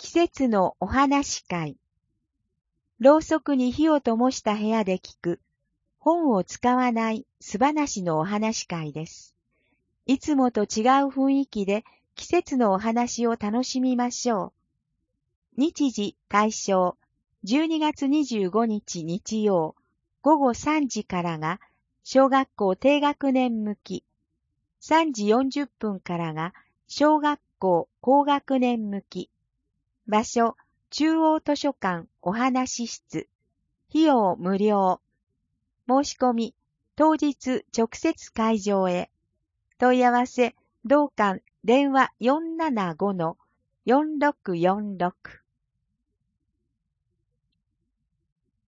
季節のお話会。ろうそくに火を灯した部屋で聞く、本を使わない素話のお話会です。いつもと違う雰囲気で季節のお話を楽しみましょう。日時対象、12月25日日曜、午後3時からが小学校低学年向き、3時40分からが小学校高学年向き。場所、中央図書館お話室。費用無料。申し込み、当日直接会場へ。問い合わせ、同館電話 475-4646。